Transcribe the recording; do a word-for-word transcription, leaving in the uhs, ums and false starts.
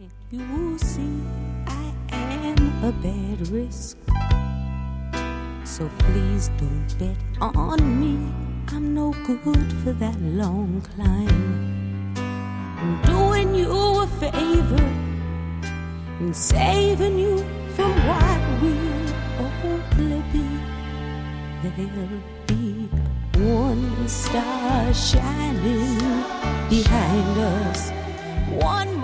You see, I am a bad risk, so please don't bet on me. I'm no good for that long climb. I'm doing you a favor and saving you from what will only be. There'll be one star shining behind us, one